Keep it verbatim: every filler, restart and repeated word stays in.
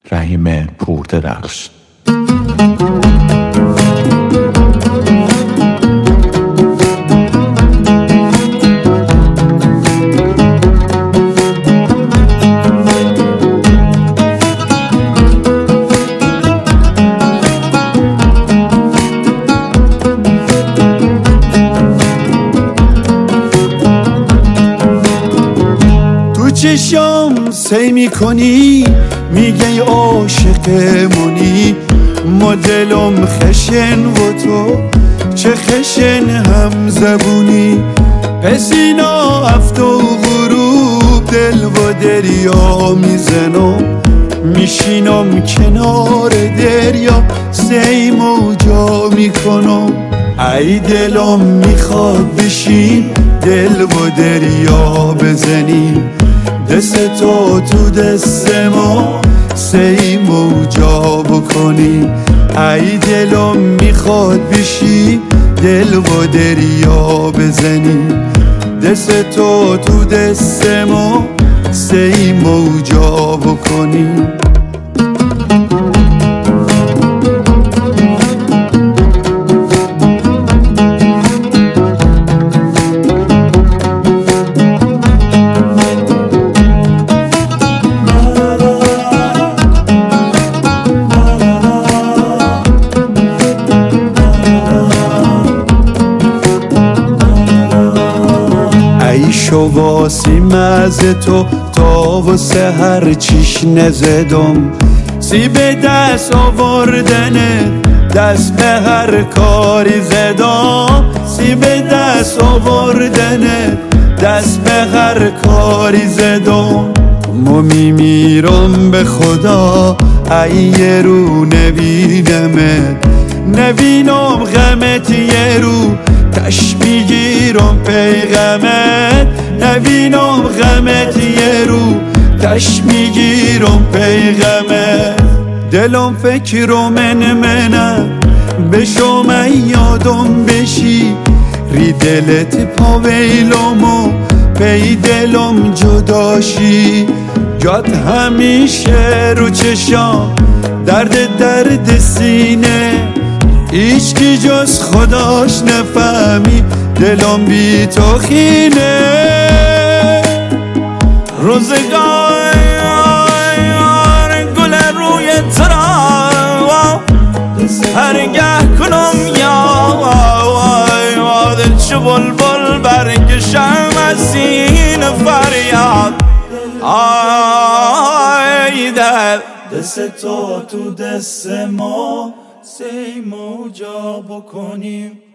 رحیم پوردرخش. چشام سی میکنی میگه عاشقمونی، ما دلم خشن و تو چه خشن هم زبونی. پس اینا افت و غروب دل و دریا میزنم، میشینم کنار دریا سی موجا میکنم. ای دلم میخواد بشین دل و دریا بزنیم، دست تو تو دست ما سی موجا بکنی. ای دلم میخواد بشی دل و دریا بزنی، دست تو تو دست ما سی موجا بکنی. شو واسیم از تو تا و سهر چیش نزدم، سی به دست آوردنه دست به هر کاری زدم. سی به دست آوردنه دست به هر کاری زدم. ما میمیرم به خدا ای یه رو نبینمت، نبینم غمت یه رو تش میگیرم پیغمت، نبینم غمت یه رو تش میگیرم پیغمت. دلم فکر من منم به شما یادم بشی، ری دلت پا ویلم و پی دلم جداشی. جات همیشه رو چشام درد درد سینه، هیچ کی جز خداش نفهمی دلم بی تو خینه. روزگار گل روی ترا هرگه کنم یاد، چو بلبل برکشم از سینه فریاد. آی در دست تو تو دست ما سی موجا بکنیم.